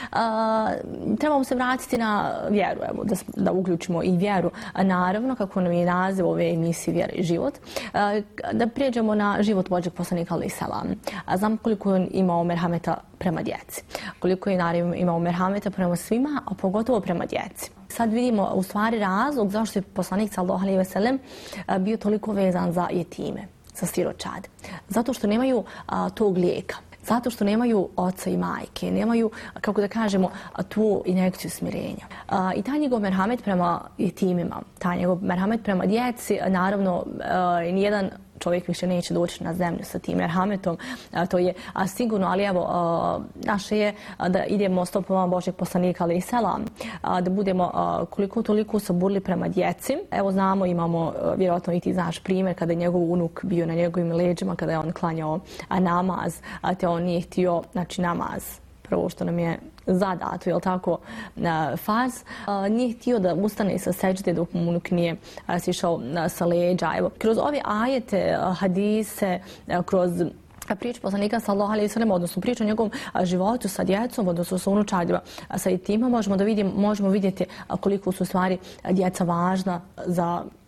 trebamo se vratiti na vjeru, evo, da uključimo i vjeru. Naravno, kako nam je naziv ove emisije Vjera i život, da prijeđemo na život Božjeg poslanika alejhi selam. Znam koliko je on imao merhameta prema djeci, koliko je naravno imao merhameta prema svima, a pogotovo prema djeci. Sad vidimo u stvari razlog zašto je poslanik sallallahu alejhi ve sellem bio toliko vezan za jetime, za siročad. Zato što nemaju tog lijeka. Zato što nemaju oca i majke, nemaju, kako da kažemo, tu injekciju smirenja. I taj njegov merhamet prema jetimima, taj njegov merhamet prema djeci, naravno, nijedan čovjek više neće doći na zemlju sa tim merhametom, to je sigurno, ali evo, naše je da idemo stopama Božjeg poslanika alejhi selam, da budemo koliko toliko saburli prema djeci. Evo znamo, imamo, vjerojatno i ti znaš primjer, kada je njegov unuk bio na njegovim leđima, kada je on klanjao namaz, te on nije htio, znači namaz, prvo što nam je zadato, je li tako, farz, nije htio da ustane sa seđde dok mu unuk nije sišao sa leđa. Evo, kroz ove ajete, hadise, kroz priču poslanika sallallahu alejhi ve sellem, odnosno priču o njegovom životu sa djecom, odnosno sa unučadima, sa jetima, možemo vidjeti koliko su stvari djeca važna za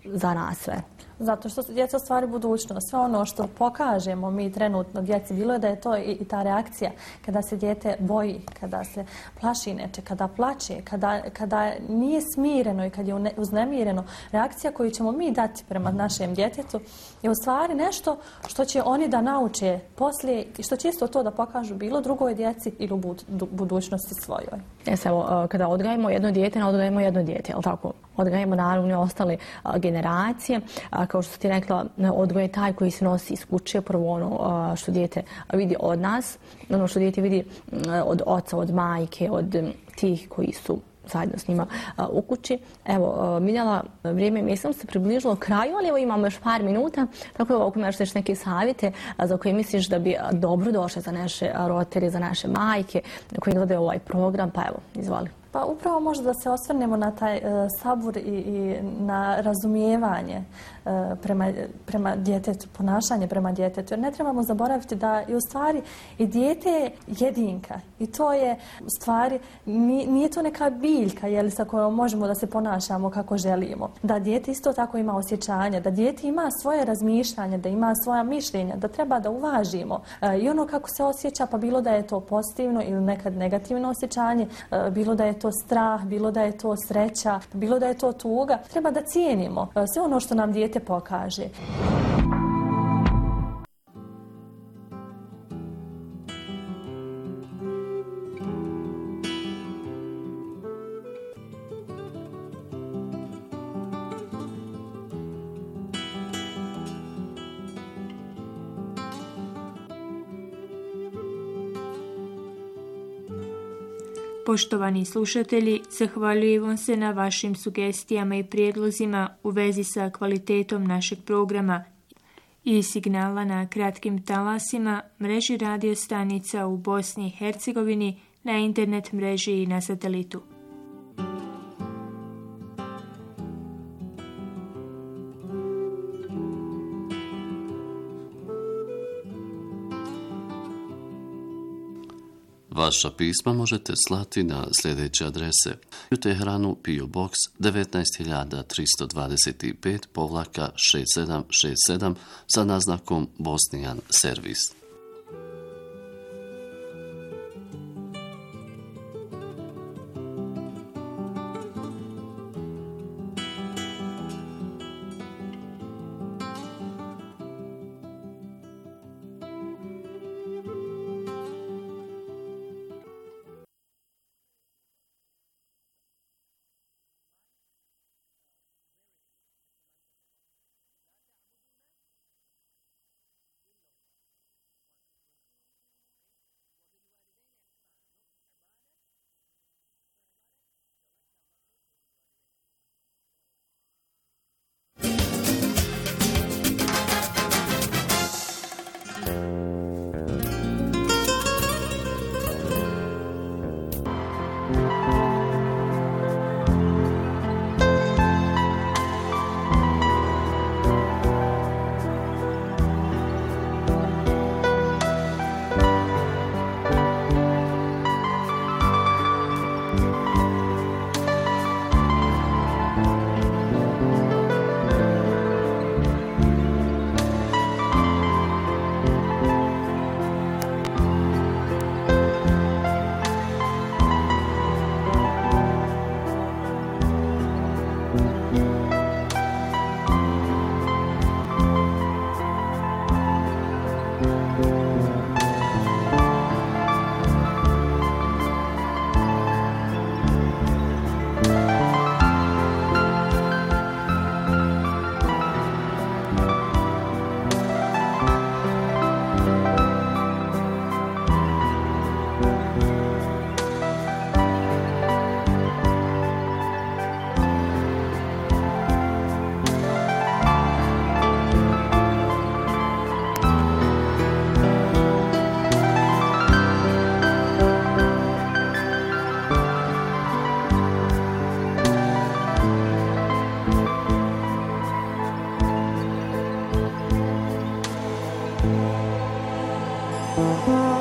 za nas sve. Zato što djeca stvari budućnost. Sve ono što pokažemo mi trenutno djeci, bilo je da je to i ta reakcija kada se dijete boji, kada se plaši neče, kada plače, kada nije smireno i kad je uznemireno, reakcija koju ćemo mi dati prema našem djetetu je u stvari nešto što će oni da nauče poslije i što će isto to da pokažu bilo drugoj djeci ili u budućnosti svojoj. Evo, kada odgajimo jedno dijete, ne odgajimo jedno dijete, jel tako? Odgajimo naravno i ostale generacije. Kao što ti rekla, odgoj je taj koji se nosi iz kuće, prvo ono što dijete vidi od nas, ono što dijete vidi od oca, od majke, od tih koji su zajedno s njima u kući. Evo, Miljana, vrijeme mislim se približilo kraju, ali evo imamo još par minuta, tako da ako imaš neke savjete za koje misliš da bi dobro došle za naše roditelje, za naše majke koji gledaju ovaj program, pa evo, izvoli. Pa upravo možda da se osvrnemo na taj sabur i na razumijevanje prema djetetu, ponašanje prema djetetu. Jer ne trebamo zaboraviti da je u stvari i dijete je jedinka. I to je u stvari, nije to neka biljka sa kojom možemo da se ponašamo kako želimo. Da dijete isto tako ima osjećanja, da dijete ima svoje razmišljanje, da ima svoja mišljenja, da treba da uvažimo. I ono kako se osjeća, pa bilo da je to pozitivno ili nekad negativno osjećanje, bilo da je to strah, bilo da je to sreća, bilo da je to tuga. Treba da cijenimo sve ono što nam dijete pokaže. Poštovani slušatelji, zahvaljujemo se na vašim sugestijama i prijedlozima u vezi sa kvalitetom našeg programa i signala na kratkim talasima, mreži radio stanica u Bosni i Hercegovini, na internet mreži i na satelitu. Vaša pisma možete slati na sljedeće adrese: u Teheranu PO Box 19325-6767 sa naznakom Bosnijan servis. Thank you.